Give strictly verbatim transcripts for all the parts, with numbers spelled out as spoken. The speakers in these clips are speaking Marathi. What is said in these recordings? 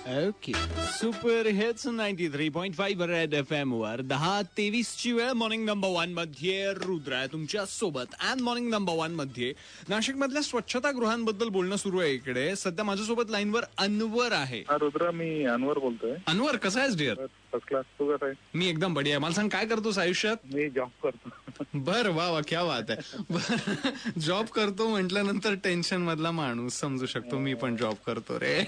Okay, super hits ninety three point five red F M वर दहा तेवीस ची वेळ. मॉर्निंग नंबर वन मध्ये रुद्र आहे तुमच्या सोबत. अँड मॉर्निंग नंबर वन मध्ये नाशिक मधल्या स्वच्छतागृहांबद्दल बोलणं सुरू आहे. इकडे सध्या माझ्यासोबत लाईनवर अनवर आहे. रुद्र, मी अनवर बोलतोय. अनवर, कसा आहेस डिअर? First class. तू कसा आहे? मी एकदम बढिया आहे. मला सांग, काय करतोस आयुष्यात? मी जॉब करतो. बर, वा वा, क्या बात आहे. जॉब करतो म्हटल्यानंतर टेन्शन मधला माणूस समजू शकतो. मी पण जॉब करतो रे.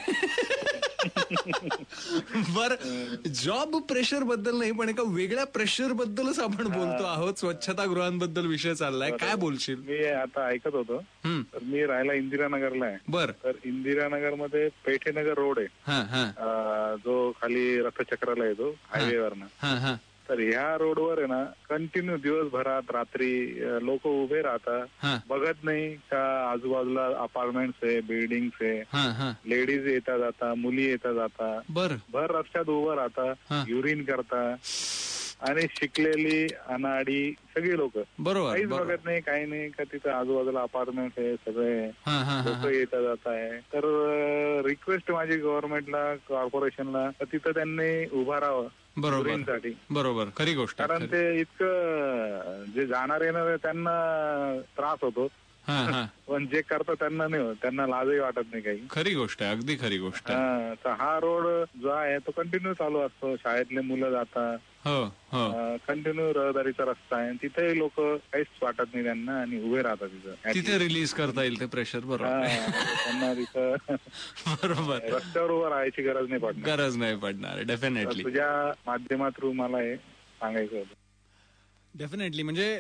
बर, जॉब प्रेशर बद्दल नाही, पण एका वेगळ्या प्रेशर बद्दलच आपण बोलतो आहोत. स्वच्छतागृहांबद्दल विषय चाललाय. काय बोलशील? मी आता ऐकत होतो. तर मी राहायला इंदिरानगरला आहे. बर. तर इंदिरानगर मध्ये पेठेनगर रोड आहे, जो खाली रथचक्राला येतो हायवेवरनं. तर ह्या रोडवर आहे ना, कंटिन्यू दिवसभरात रात्री लोक उभे राहतात. बघत नाही का आजूबाजूला अपार्टमेंट्स आहे, बिल्डिंग्स आहे, लेडीज येता जाता, मुली येता जाता, बर भर रस्त्यात उभं राहता, युरिन करता. आणि शिकलेली अनाडी सगळी लोक बरोबर काहीच बघत नाही, काही नाही का तिथं आजूबाजूला अपार्टमेंट आहे, सगळे लोक येता जात आहे. तर रिक्वेस्ट माझी गव्हर्नमेंटला, कॉर्पोरेशनला, तिथं त्यांनी उभा राहावं साठी. बरोबर, खरी गोष्ट. कारण ते इतकं जे जाणार येणार त्यांना त्रास होतो, पण जे करतात त्यांना नाही होत, त्यांना लाजही वाटत नाही काही. खरी गोष्ट आहे, अगदी खरी गोष्ट आहे. तर हा रोड जो आहे तो कंटिन्यू चालू असतो. शाळेतले मुलं जातात, कंटिन्यू रहदारीचा रस्ता आहे. तिथेही लोक काहीच वाटत नाही त्यांना आणि उभे राहतात तिथं. तिथे रिलीज करता येईल ते प्रेशर. बरोबर, त्यांना तिथं बरोबर रस्त्यावर उभं राहायची गरज नाही पडणार. गरज नाही पडणार. डेफिनेटली तुझ्या माध्यमातून मला हे सांगायचं होतं. डेफिनेटली, म्हणजे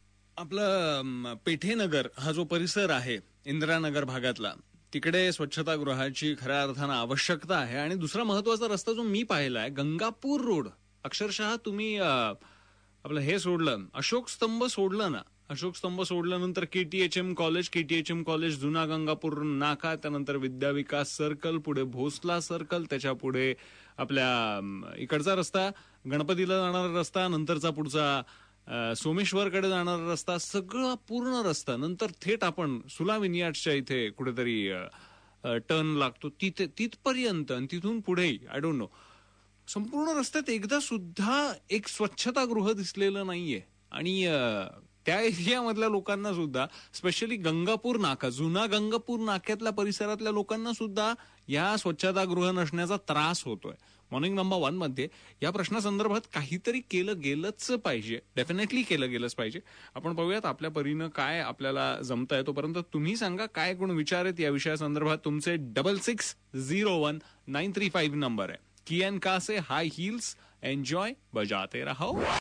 आपलं पेठेनगर हा जो परिसर आहे इंदिरानगर भागातला, तिकडे स्वच्छतागृहाची खऱ्या अर्थानं आवश्यकता आहे. आणि दुसरा महत्वाचा रस्ता जो मी पाहिलाय, गंगापूर रोड. अक्षरशः तुम्ही आपलं हे सोडलं, अशोक स्तंभ सोडलं ना, अशोक स्तंभ सोडल्यानंतर केटीएचएम कॉलेज, केटीएचएम कॉलेज, जुना गंगापूर नाका, त्यानंतर विद्याविकास सर्कल, पुढे भोसला सर्कल, त्याच्या पुढे आपल्या इकडचा रस्ता, गणपतीला जाणारा रस्ता, नंतरचा पुढचा सोमेश्वरकडे जाणारा रस्ता, सगळा पूर्ण रस्ता. नंतर थेट आपण सुला विनियार्ड्सच्या इथे कुठेतरी टर्न लागतो, तिथे तिथपर्यंत, आणि तिथून पुढेही आय डोंट नो, संपूर्ण रस्त्यात एकदा सुद्धा एक स्वच्छतागृह दिसलेलं नाहीये. आणि त्या एरियामधल्या लोकांना सुद्धा, स्पेशली गंगापूर नाका, जुना गंगापूर नाक्यातल्या परिसरातल्या लोकांना सुद्धा या स्वच्छतागृह नसण्याचा त्रास होतोय. मॉर्निंग नंबर वन मध्ये या प्रश्नासंदर्भात काहीतरी केलं गेलंच पाहिजे. डेफिनेटली केलं गेलंच पाहिजे. आपण पाहूयात आपल्या परीनं काय आपल्याला जमतंय. तोपर्यंत तुम्ही सांगा काय कोण विचार आहेत या विषयासंदर्भात. तुमचे double six zero one nine three five number आहे. कियन का से हाई हील्स, एन्जॉय, बजाते रहो.